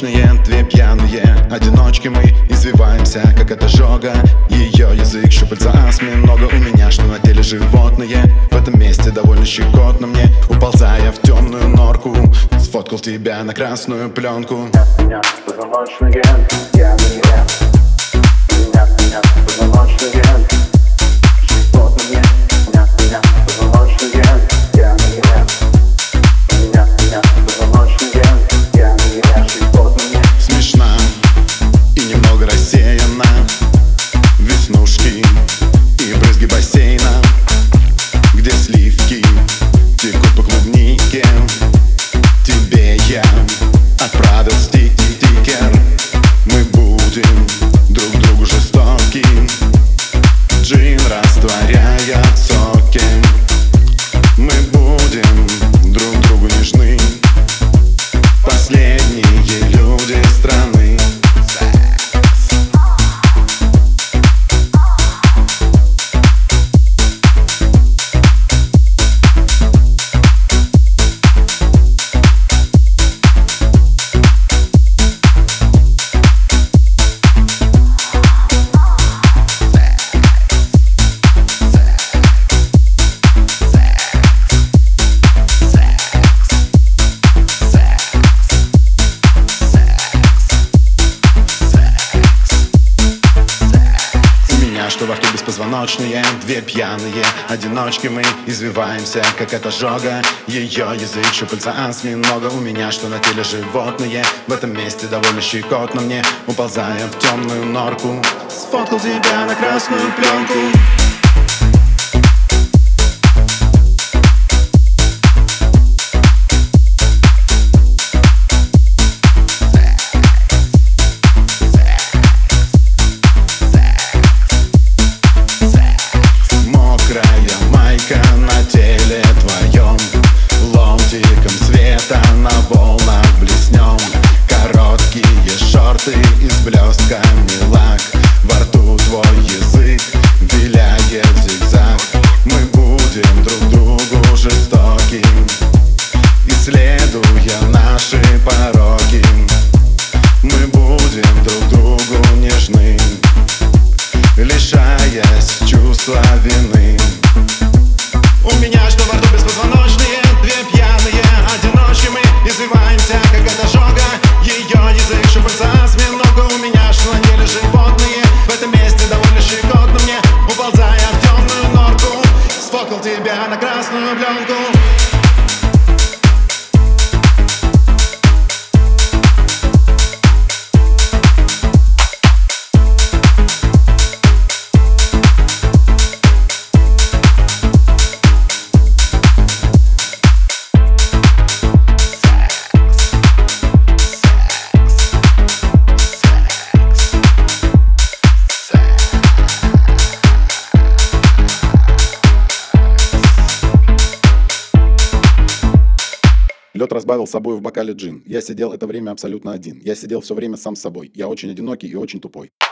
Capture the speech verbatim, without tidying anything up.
позвоночные, две пьяные одиночки мы извиваемся, как от ожога. Ее язык, щупальца осьминога. У меня что на теле животные. В этом месте довольно щекотно мне, уползая в темную норку. Сфоткал тебя на красную пленку. Меня позвоночные, пьяные. Меня, меня позвоночные. Животно мне. Меня, меня позвоночные, пьяные. Меня, меня позвоночные, пьяные. Животно мне. Смешна и немного рассеяна. Веснушки и брызги бассейна, где сливки текут по клубнике. Тебе я отправил стикер. Мы будем друг другу жестоки. Джин растворяет соки. Мы будем друг другу нежны. Последние люди страны. Что во рту беспозвоночные, две пьяные одиночки мы извиваемся, как от ожога. Ее язык, щупальца осьминога. У меня что на теле животные. В этом месте довольно щекотно мне, уползая в темную норку. Сфоткал тебя на красную пленку. На теле твоем ломтиком света на волнах блеснем. Короткие шорты и с блестками лак. Во рту твой язык виляет зигзаг. Мы будем друг другу жестоки, исследуя наши пороки. Мы будем друг другу нежны, лишаясь чувства вины. У меня что во рту беспозвоночные, две пьяные одиночки мы извиваемся, как от ожога. Ее язык, щупальца осьминога. У меня что на теле животные. В этом месте довольно щекотно мне, уползая в темную норку. Сфоткал тебя на красную пленку. Лед разбавил собой в бокале джин. Я сидел это время абсолютно один. Я сидел все время сам с собой. Я очень одинокий и очень тупой.